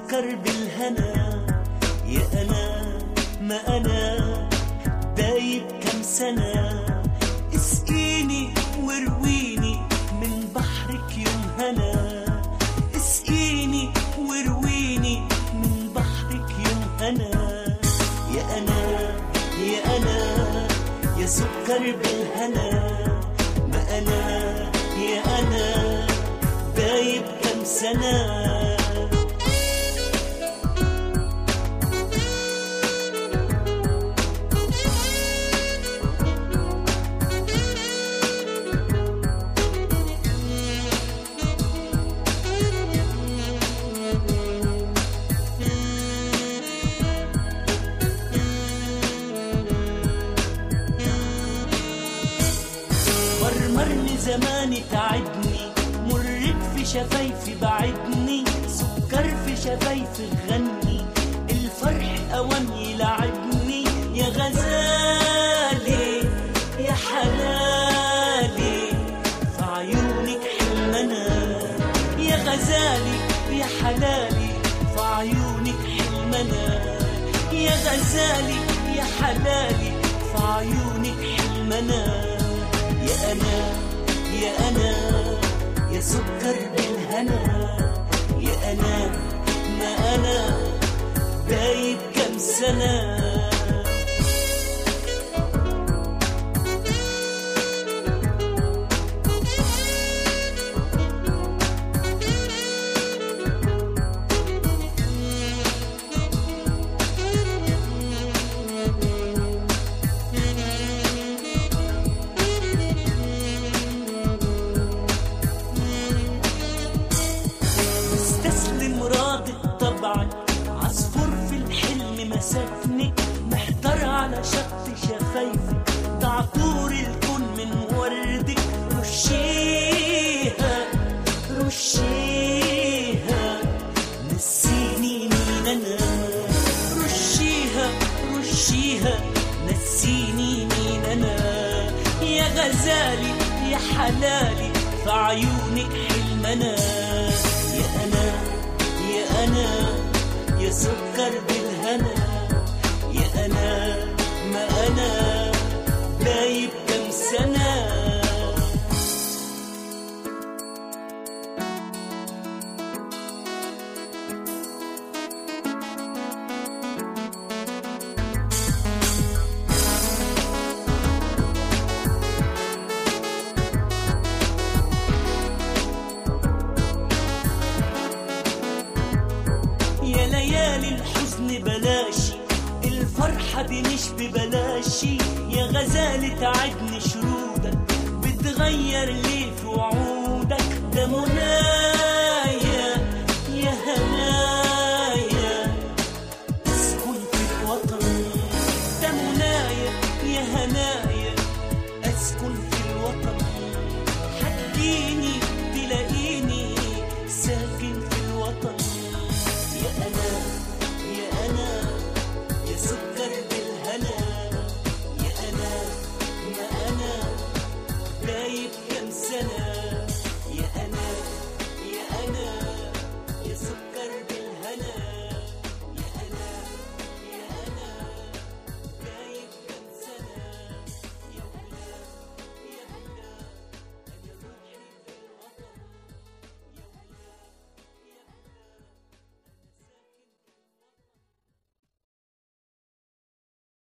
سكر بالهنا. يا أنا ما أنا دايب كم سنة، اسقيني ورويني من بحرك يوم هنا. اسقيني ورويني من بحرك يوم هنا. يا أنا يا أنا يا سكر بالهنا. ما أنا يا أنا دايب كم سنة. مرني زماني تعبني، مرت في شفايفي بعدني، سكر في شفايفي غني، الفرح أوام يلعبني. يا غزالي يا حلالي في عيونك حلمنا. يا غزالي يا حلالي في عيونك حلمنا. يا غزالي يا حلالي في عيونك حلمنا. يا أنا يا أنا يا سكر بالهنا. يا أنا ما أنا دايب كم سنة. عصفور في الحلم مسكني، محتار على شط شفايفك، تعطور الكون من وردك. رشيها رشيها نسيني مين أنا. رشيها رشيها نسيني مين أنا. يا غزالي يا حلالي في عيونك حلمنا. يا أنا يا أنا يا سكر بالهنا. يا أنا ما أنا دايب كم سنة. يا ليالي الحزن بلاشي، الفرحة دي مش ببلاشي. يا غزالي تعبني شرودك، بتغير ليه في وعودك. ده منايا يا هنايا اسكن في الوطن. ده منايا يا هنايا